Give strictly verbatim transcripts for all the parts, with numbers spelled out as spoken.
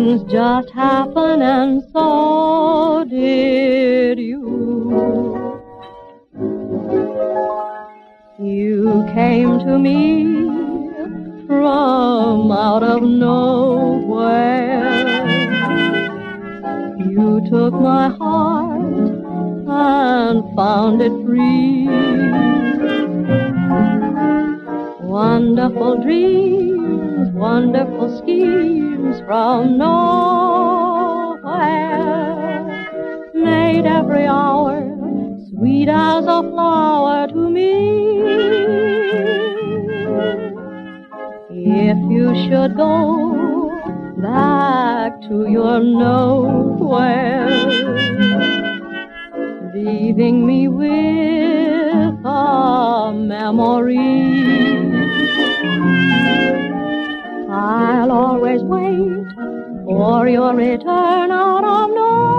things just happen, and so did you. You came to me from out of nowhere. You took my heart and found it free. Wonderful dreams, wonderful schemes from nowhere made every hour sweet as a flower to me. If you should go back to your nowhere, leaving me with a memory, I'll always wait for your return out of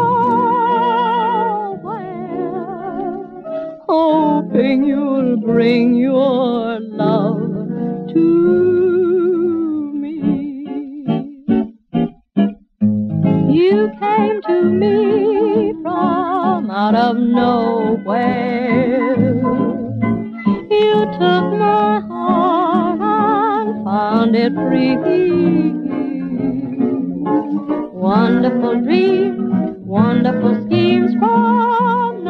nowhere, hoping you'll bring your love to me. You came to me from out of nowhere. You took my heart and found it free. Wonderful dreams, wonderful schemes from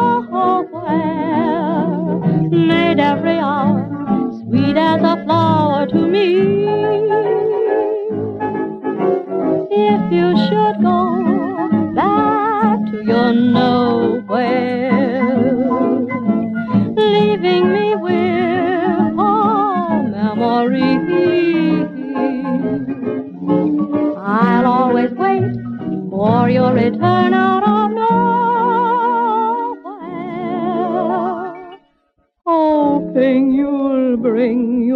nowhere made every hour sweet as a flower to me. If you should go back to your nowhere, leaving me with a memory, I'll always wait for your return out of nowhere, hoping you'll bring